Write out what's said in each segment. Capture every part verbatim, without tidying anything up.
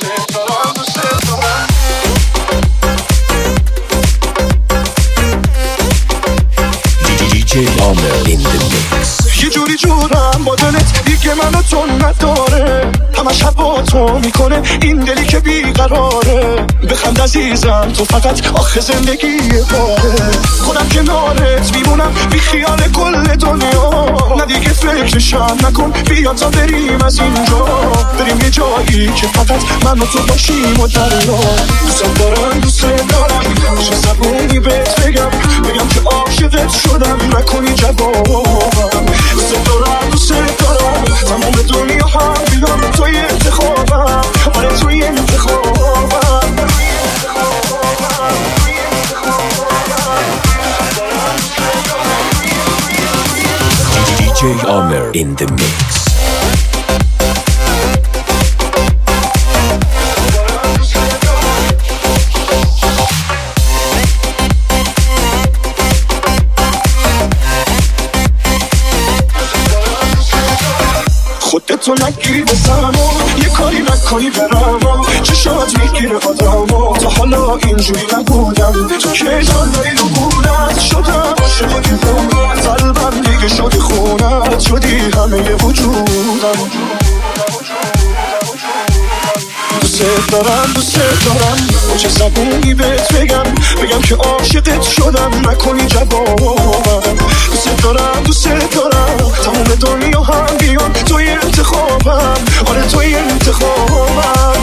دی جی Amer in the mix. یه جوری جورم با دلت دیگه منو تو نداره، همش با تو میکنه این دلی که بیقراره. بخند عزیزم تو فقط آخه زندگی باره، خودم کنارت میمونم بی خیال کل دنیا. نه دیگه فکرشم نکن بیا تا بریم از اینجا، بریم یه جایی که فقط من و تو باشیم و دریا. دوست دارم دوست دارم چه زبونی بهت بگم، بگم که عاشقت شدم نکنی جوابم. دوست دارم دوست دارم تمام دنیا هم بیام توی انتخابم، آره توی انتخابم. دی جی Amer in the mix. خودتو نگیری بزنمو یه کاری نکنی برامو، چشات میگیره آدمو. تا حالا اینجوری نبودم، تو که جان داری رو بودت شدم عاشق دیوونت، قلبم دیگه شدی خونت، شدی همه وجودم. دوست دارم دوست دارم چه زبونی بهت بگم، بگم که عاشقت شدم نکنی جوابم. دوست دارم دوست دارم تمام دنیا هم بیان توی انتخابم، آره توی انتخابم.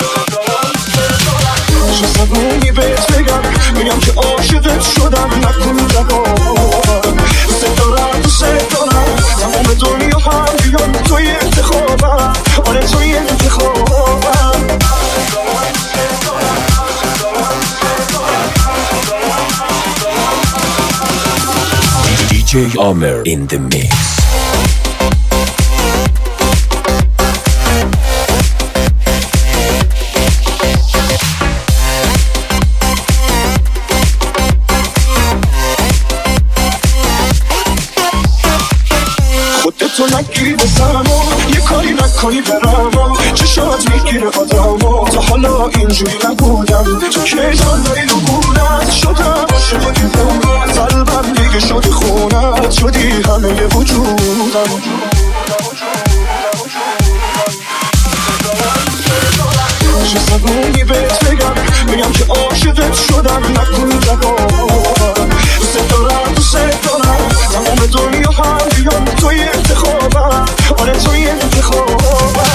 چه زبونی بهت بگم، بگم که عاشقت شدم نکنی جوابم. دوست دارم دوست دارم تمام دنیا هم بیان توی انتخابم، آره توی انتخابم. دی جی Amer in the mix. خودتو نگیری بزنمو یه کاری نکنی برامو، چشات میگیره آدمو. تا حالا اینجوری نبودم، تو که جان داری رو بودت شدم عاشق دیوونت، قلبم دیگه شدی خونت، شدی همه وجودم. چه زبونی بهت بگم، بگم که عاشقت شدم نکنی جوابم. دوست دارم دوست دارم تمام دنیا هم بیان توی انتخابم، آره توی انتخابم.